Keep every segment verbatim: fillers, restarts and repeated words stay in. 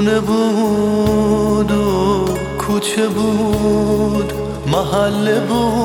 خونه بود و کوچه بود، محله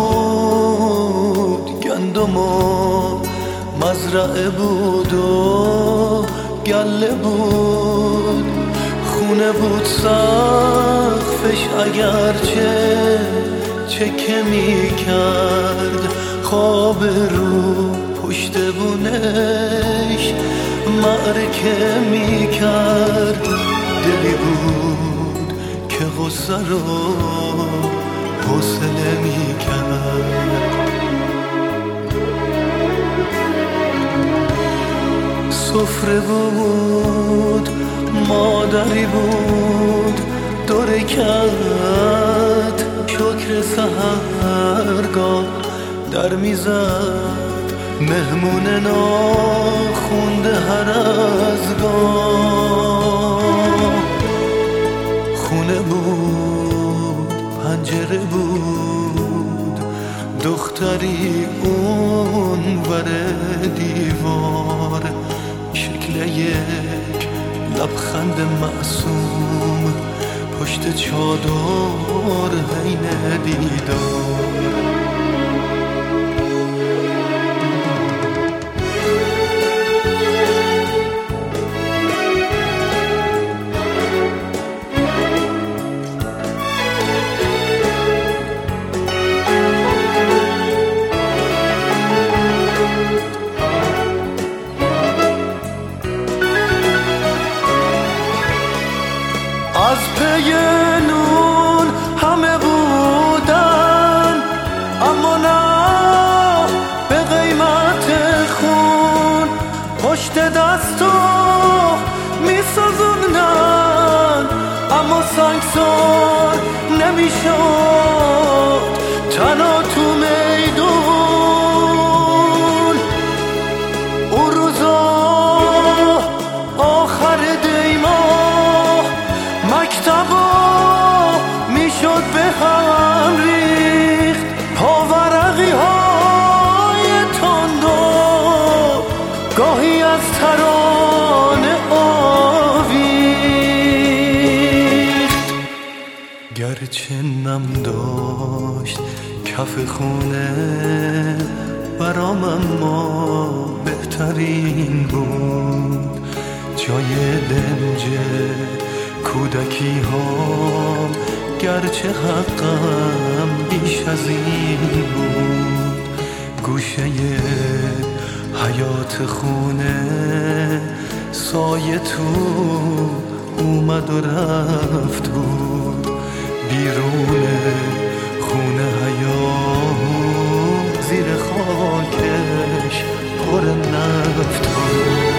بود، گندم و مزرعه بود و گله بود. خونه بود سقفش اگرچه چکه می کرد، خواب رو پشت بونش معرکه می کرد. دلی بود که غصه رو حوصله می کرد. سفره بود، مادری بود، دور کرد شکر سحرگاه در میزد، مهمون ناخونده هر از گاه. خونه بود، پنجره بود، دختری اون ور دیوار، شکل یک لبخند معصوم پشت چادر حین دیدار. از پی نون همه بودن، اما نه به قیمت خون. پشت دستو میسازوندن، اما سنگسار نمیشد تنها تو میدون. اون روزا آخر دیما مکتبا میشد به هم ریخت، پاورقی های تندو گاهی از ترانه آویخت. گرچه نم داشت کف خونه برام، اما بهترین بود جای دنج کودکی ها. گرچه حقم بیش از این بود، گوشه حیات خونه سایه تو اومد و رفت بود. بیرون خونه حیات زیر خاکش پر نفت بود.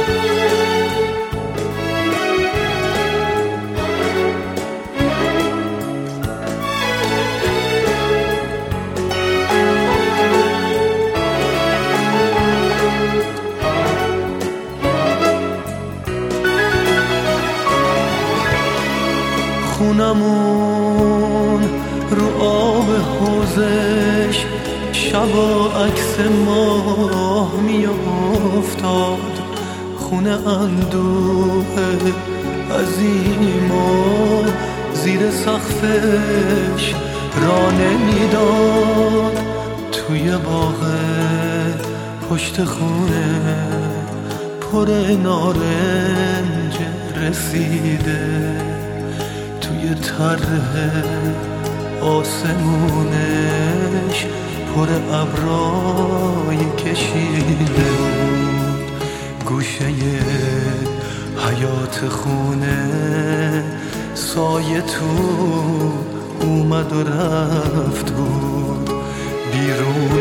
خونمون رو آب حوزش شبا عکس ماه می افتاد. خونه اندوه عظیم و زیر سقفش را نمیداد. توی باغ پشت خونه پر نارنج رسیده، توی طرح آسمونش پر ابرای کشیده بود. گوشه حیات خونه سایه تو اومد و رفت بود. بیرون